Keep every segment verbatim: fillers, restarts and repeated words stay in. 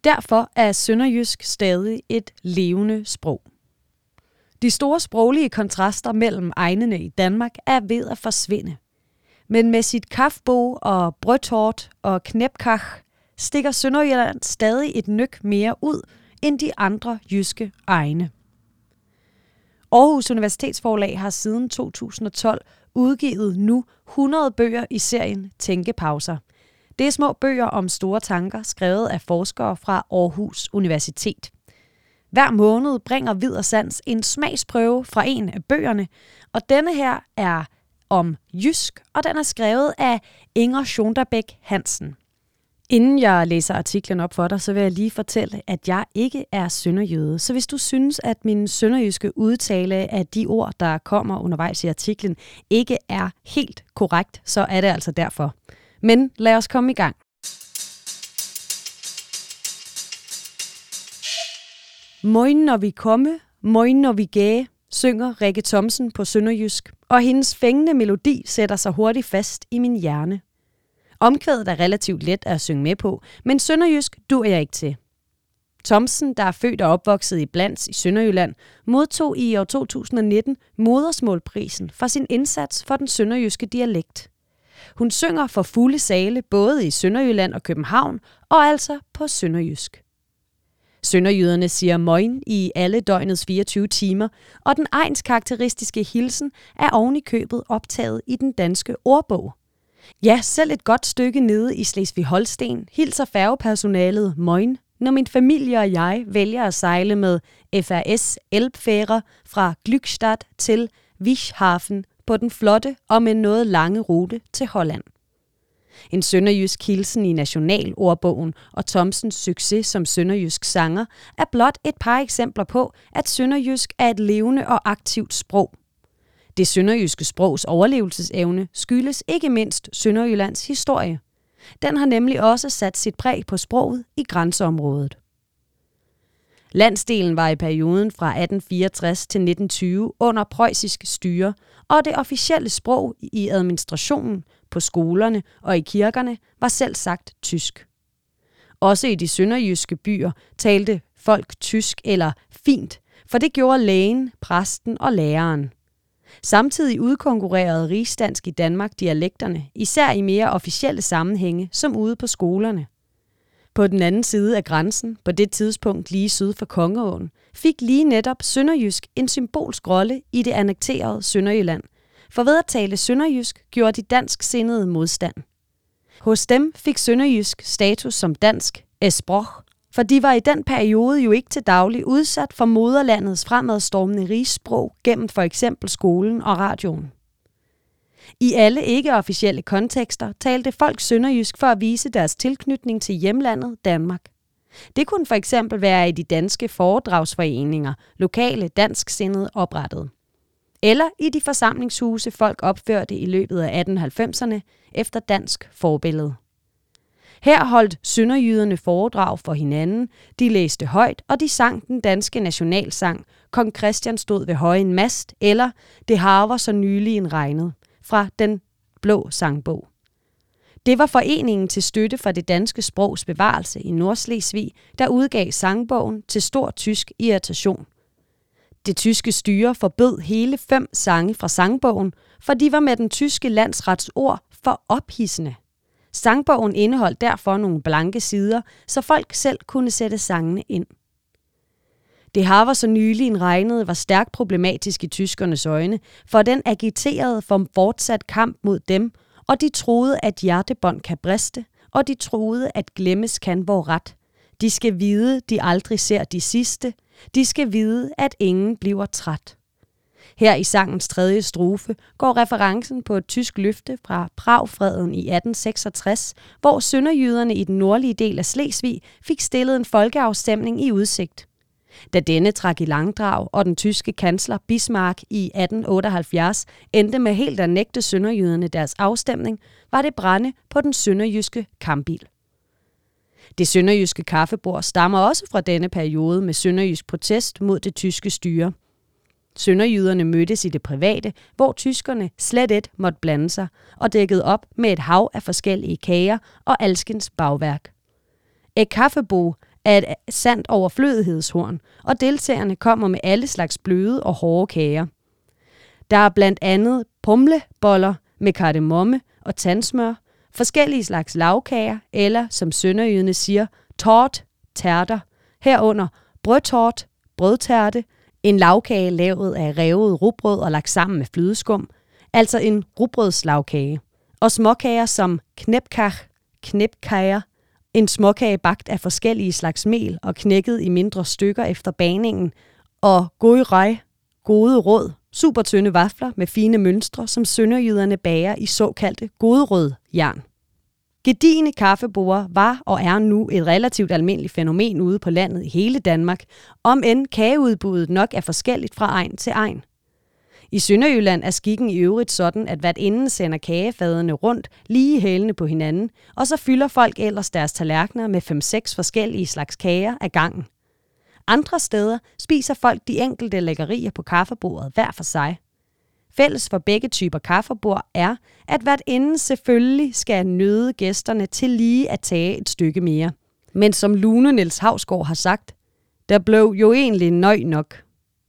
Derfor er sønderjysk stadig et levende sprog. De store sproglige kontraster mellem egnene i Danmark er ved at forsvinde. Men med sit kaffebo og brødtort og knæpkach stikker Sønderjylland stadig et nøk mere ud end de andre jyske egne. Aarhus Universitetsforlag har siden to tusind og tolv udgivet nu hundrede bøger i serien Tænkepauser. Det er små bøger om store tanker, skrevet af forskere fra Aarhus Universitet. Hver måned bringer Vid og Sans en smagsprøve fra en af bøgerne, og denne her er om jysk, og den er skrevet af Inger Schonderbeck Hansen. Inden jeg læser artiklen op for dig, så vil jeg lige fortælle, at jeg ikke er sønderjyde. Så hvis du synes, at min sønderjyske udtale af de ord, der kommer undervejs i artiklen, ikke er helt korrekt, så er det altså derfor. Men lad os komme i gang. Moin når vi komme, moin når vi gæge, synger Rikke Thomsen på sønderjysk, og hendes fængende melodi sætter sig hurtigt fast i min hjerne. Omkvædet er relativt let at synge med på, men sønderjysk duer jeg ikke til. Thomsen, der er født og opvokset i Blands i Sønderjylland, modtog i år to tusind og nitten Modersmålprisen for sin indsats for den sønderjyske dialekt. Hun synger for fulde sale både i Sønderjylland og København, og altså på sønderjysk. Sønderjyderne siger moin i alle døgnets fireogtyve timer, og den egnskarakteristiske hilsen er oven i købet optaget i den danske ordbog. Ja, selv et godt stykke nede i Slesvig-Holsten hilser færgepersonalet moin, når min familie og jeg vælger at sejle med F R S Elbfähre fra Glückstadt til Wischhafen på den flotte og med noget lange rute til Holland. En sønderjysk hilsen i Nationalordbogen og Thomsens succes som sønderjysk sanger er blot et par eksempler på, at sønderjysk er et levende og aktivt sprog. Det sønderjyske sprogs overlevelsesevne skyldes ikke mindst Sønderjyllands historie. Den har nemlig også sat sit præg på sproget i grænseområdet. Landsdelen var i perioden fra atten fireogtres til nitten tyve under preussisk styre, og det officielle sprog i administrationen, på skolerne og i kirkerne var selv sagt tysk. Også i de sønderjyske byer talte folk tysk eller fint, for det gjorde lægen, præsten og læreren. Samtidig udkonkurrerede rigsdansk i Danmark dialekterne, især i mere officielle sammenhænge, som ude på skolerne. På den anden side af grænsen, på det tidspunkt lige syd for Kongeåen, fik lige netop sønderjysk en symbolsk rolle i det annekterede Sønderjylland, for ved at tale sønderjysk gjorde de dansksindede modstand. Hos dem fik sønderjysk status som dansk esprog, for de var i den periode jo ikke til daglig udsat for moderlandets fremadstormende rigssprog gennem for eksempel skolen og radioen. I alle ikke-officielle kontekster talte folk sønderjysk for at vise deres tilknytning til hjemlandet Danmark. Det kunne for eksempel være i de danske foredragsforeninger, lokale dansksindede oprettede. Eller i de forsamlingshuse folk opførte i løbet af atten halvfemserne efter dansk forbillede. Her holdt sønderjyderne foredrag for hinanden, de læste højt, og de sang den danske nationalsang, Kong Christian stod ved højen mast, eller Det harver så nylig en regnet, fra Den Blå Sangbog. Det var foreningen til støtte for det danske sprogs bevarelse i Nordslesvig, der udgav sangbogen til stor tysk irritation. Det tyske styre forbød hele fem sange fra sangbogen, for de var med den tyske landsrets ord for ophidsende. Sangbogen indeholdt derfor nogle blanke sider, så folk selv kunne sætte sangene ind. Det harver så nylig en regnet var stærkt problematisk i tyskernes øjne, for den agiterede for fortsat kamp mod dem, og de troede, at hjertebånd kan briste, og de troede, at glemmes kan vor ret. De skal vide, de aldrig ser de sidste. De skal vide, at ingen bliver træt. Her i sangens tredje strofe går referencen på et tysk løfte fra Pragfreden i atten seksogtres, hvor sønderjyderne i den nordlige del af Slesvig fik stillet en folkeafstemning i udsigt. Da denne trak i langdrag, og den tyske kansler Bismarck i atten otteoghalvfjerds endte med helt at nægte sønderjyderne deres afstemning, var det brænde på den sønderjyske kampbil. Det sønderjyske kaffebord stammer også fra denne periode med sønderjysk protest mod det tyske styre. Sønderjyderne mødtes i det private, hvor tyskerne slet ikke måtte blande sig, og dækkede op med et hav af forskellige kager og alskens bagværk. Et kaffebo er et sandt overflødighedshorn, og deltagerne kommer med alle slags bløde og hårde kager. Der er blandt andet pumleboller med kardemomme og tandsmør, forskellige slags lavkager, eller som sønderjyderne siger, tort, tærter, herunder brødtort, brødtærte, en lavkage lavet af revet rugbrød og lagt sammen med flødeskum, altså en rugbrødslagkage, og småkager som knæpkach, knæpkager, en småkage bagt af forskellige slags mel og knækket i mindre stykker efter bagningen, og gode rej, gode råd, supertynde vafler med fine mønstre, som sønderjyderne bager i såkaldte goderød jern. Gedigne kaffeborde var og er nu et relativt almindeligt fænomen ude på landet i hele Danmark, om end kageudbuddet nok er forskelligt fra egn til egn. I Sønderjylland er skikken i øvrigt sådan, at hvert inden sender kagefadene rundt lige hælene på hinanden, og så fylder folk ellers deres tallerkener med fem-seks forskellige slags kager af gangen. Andre steder spiser folk de enkelte lækkerier på kaffebordet hver for sig. Fælles for begge typer kaffebord er, at hvert inden selvfølgelig skal nøde gæsterne til lige at tage et stykke mere. Men som Lune Niels Hausgaard har sagt, der blev jo egentlig nøj nok.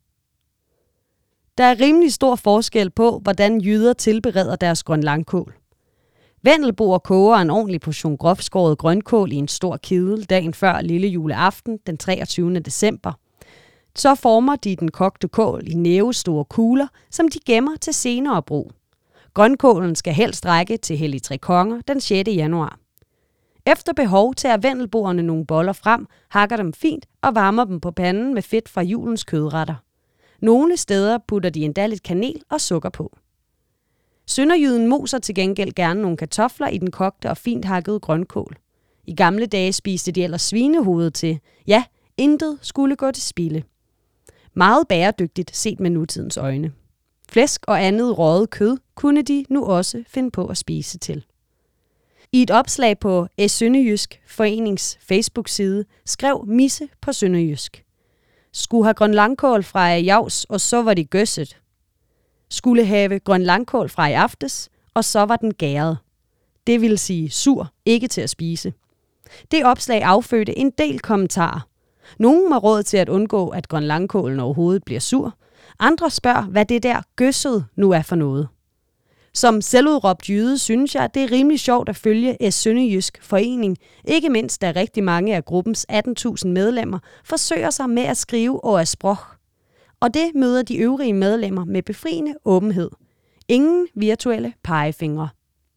Der er rimelig stor forskel på, hvordan jyder tilbereder deres grønlangkål. Vendelboer koger en ordentlig portion groftskåret grønkål i en stor kedel dagen før lille juleaften den treogtyvende december. Så former de den kogte kål i nævestore kugler, som de gemmer til senere brug. Grønkålen skal helst række til Hellig Tre Konger den sjette januar. Efter behov tager vendelboerne nogle boller frem, hakker dem fint og varmer dem på panden med fedt fra julens kødretter. Nogle steder putter de endda lidt kanel og sukker på. Sønderjyden moser til gengæld gerne nogle kartofler i den kogte og fint hakkede grønkål. I gamle dage spiste de ellers svinehovedet til. Ja, intet skulle gå til spilde. Meget bæredygtigt set med nutidens øjne. Flæsk og andet røget kød kunne de nu også finde på at spise til. I et opslag på Sønderjysk Forenings Facebook-side skrev Misse på sønderjysk: Skulle have grønlangkål fra i javs, og så var de gøsset. Skulle have grønlangkål fra i aftes, og så var den gæret. Det vil sige sur, ikke til at spise. Det opslag affødte en del kommentarer. Nogle var råd til at undgå, at grønlangkålen overhovedet bliver sur. Andre spørger, hvad det der gøsset nu er for noget. Som selvudråbt jyde synes jeg, at det er rimelig sjovt at følge Sønderjysk Forening, ikke mindst da rigtig mange af gruppens atten tusind medlemmer forsøger sig med at skrive over sprog. Og det møder de øvrige medlemmer med befriende åbenhed. Ingen virtuelle pegefingre.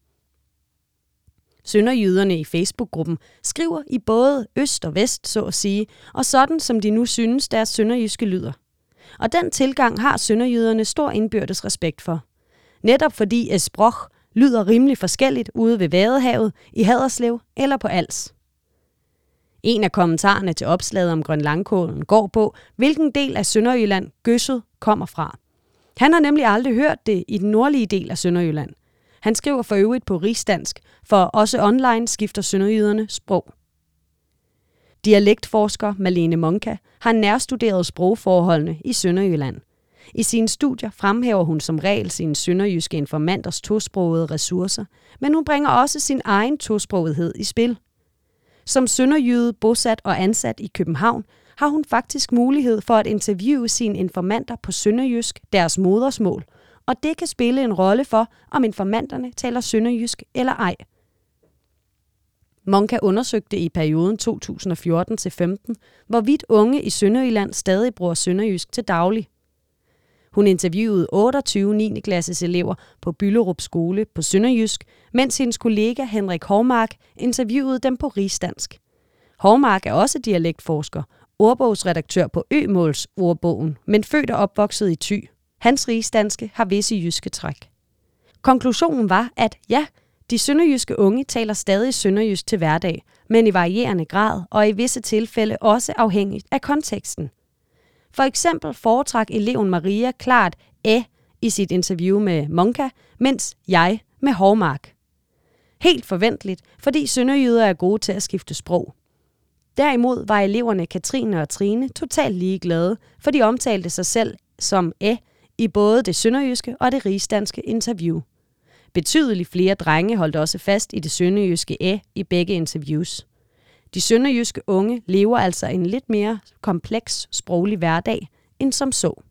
Sønderjyderne i Facebook-gruppen skriver i både øst og vest, så at sige, og sådan som de nu synes, deres sønderjyske lyder. Og den tilgang har sønderjyderne stor indbyrdes respekt for. Netop fordi et sprog lyder rimelig forskelligt ude ved Vadehavet, i Haderslev eller på Als. En af kommentarerne til opslaget om grønlangkålen går på, hvilken del af Sønderjylland gøsset kommer fra. Han har nemlig aldrig hørt det i den nordlige del af Sønderjylland. Han skriver for øvrigt på rigsdansk, for også online skifter sønderjyderne sprog. Dialektforsker Malene Monka har nærstuderet sprogforholdene i Sønderjylland. I sine studier fremhæver hun som regel sine sønderjyske informanters tosprogede ressourcer, men hun bringer også sin egen tosprogethed i spil. Som sønderjyde, bosat og ansat i København, har hun faktisk mulighed for at interviewe sine informanter på sønderjysk, deres modersmål, og det kan spille en rolle for, om informanterne taler sønderjysk eller ej. Monka undersøgte i perioden to tusind og fjorten til femten, hvorvidt unge i Sønderjylland stadig bruger sønderjysk til daglig. Hun interviewede otteogtyve niende klasses elever på Byllerup skole på sønderjysk, mens hendes kollega Henrik Hovmark interviewede dem på rigsdansk. Hovmark er også dialektforsker, ordbogsredaktør på Ømåls ordbogen, men født og opvokset i Thy. Hans rigsdanske har visse jyske træk. Konklusionen var, at ja, de sønderjyske unge taler stadig sønderjysk til hverdag, men i varierende grad og i visse tilfælde også afhængigt af konteksten. For eksempel foretrak eleven Maria klart æ i sit interview med Monka, mens jeg med Hovmark. Helt forventeligt, fordi sønderjyder er gode til at skifte sprog. Derimod var eleverne Katrine og Trine totalt ligeglade, for de omtalte sig selv som æ i både det sønderjyske og det rigsdanske interview. Betydeligt flere drenge holdt også fast i det sønderjyske æ i begge interviews. De sønderjyske unge lever altså en lidt mere kompleks sproglig hverdag end som så.